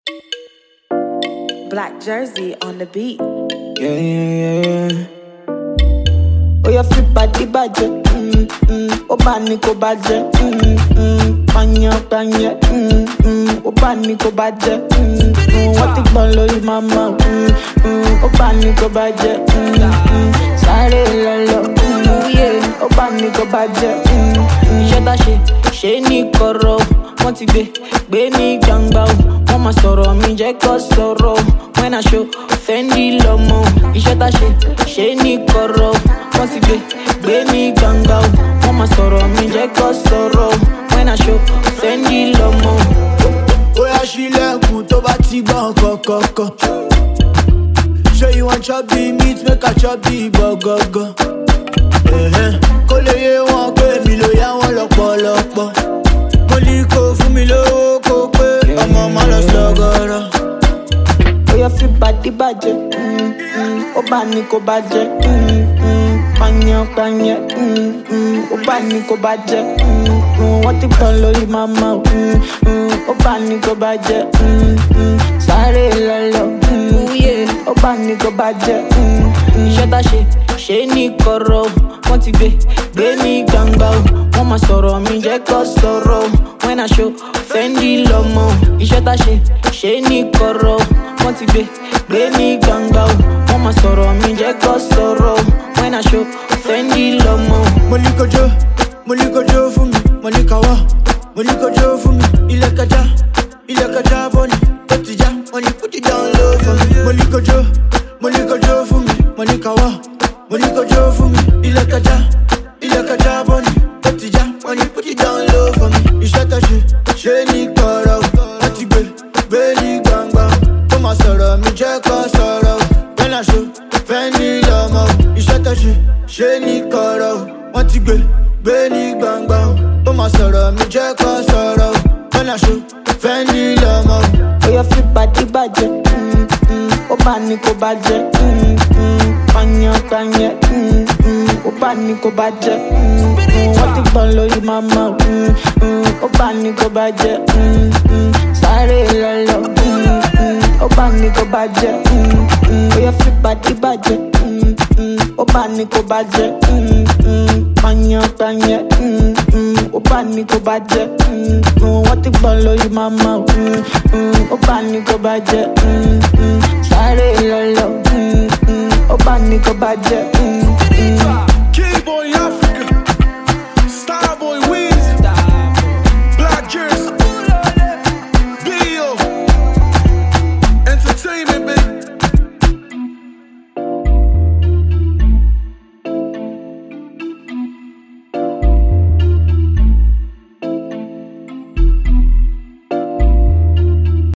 Black Jersey on the beat. Yeah. Oh, your fit body budget. Oh, bani ko budget. Panya. Oh, bani ko budget. What the ball you mama. Oh, bani ko budget. Sare lolo. Yeah. Oh, bani ko budget. Shut shit. She ni koro. Want to be ni gangba. Mama sọ̀rọ̀ mi jẹ́ kó sọ̀rọ̀. When I show Fendi Lomo, iṣẹ́ tá ṣe ní kọ̀rọ̀. Wọ́n ti gbé ní gbangba o. Mama sọ̀rọ̀ mi jẹ́ kó sọ̀rọ̀. When I show Fendi Lomo. Oya ṣílẹ̀kùn tó bá ti gbọ́n kọ̀kọ̀kọ̀. Ṣé you wan chop the meat make I chop the burger? Kó lè yé wọn pé mi ló yá wọn lọ́pọ̀lọpọ̀. Mo ní kó fún mi lówó kó pé ọmọ má lọ sọ̀gọ̀rọ̀. Oya fi body budget. Ó bá ní kó budget. Panya. Ó bá ní kó budget. Wọ́n ti gbọ́n lórí mama o. Ó bá ní kó budget. Sáré lọ́lọ́. Ó bá ní kó budget. Iṣẹ́ tá ṣe ní kọ̀rọ̀. Wọ́n ti gbé ní gbangba o. Wọ́n máa sọ̀rọ̀ mi jẹ́ kó sọ̀rọ̀. When I show Fendi Lomo. Iṣẹ́ tá ṣe ní kọ̀rọ̀. Wọ́n ti gbé ní gbangba o. Wọ́n máa sọ̀rọ̀ mi jẹ́ kó sọ̀rọ̀. When I show Fendi Lomo. Mo ní kó jó fún mi. Mo ní ká wá. Mo ní kó jó fún mi. Ilẹ̀ kẹja bọ́ ni. Ó ti já. Mo ní put it down low for me. Mo ní kó jó fún mi. Mo ní ká wá. Mo ní kó jó fún mi. Ilẹ̀ kẹja bọ́ ni. Ó ti já. Mo ní put it down low for me. Iṣẹ́ tá ṣe ní kọ̀rọ̀. Wọ́n ti gbé ní gbangba. Ó máa sọ̀rọ̀ mi jẹ́ kó sọ̀rọ̀. When I show Fendi Lomo. Iṣẹ́ tá ṣe ní kọ̀rọ̀. Wọ́n ti gbé ní gbangba. Ó máa sọ̀rọ̀ mi jẹ́ kó sọ̀rọ̀. When I show Fendi Lomo. Oya fi body budget. Ó bá ní kó budget. Panya. Ó bá ní kó budget. Wọ́n ti gbọ́n lórí mama o. Ó bá ní kó budget. Sáré lọ́lọ́. Ó bá ní kó budget. Oya fi body budget. Ó bá ní kó budget. Panya. Ó bá ní kó budget. Wọ́n ti gbọ́n lórí mama o. Ó bá ní kó budget. Sáré lọ́lọ́. Ó bá ní kó budget.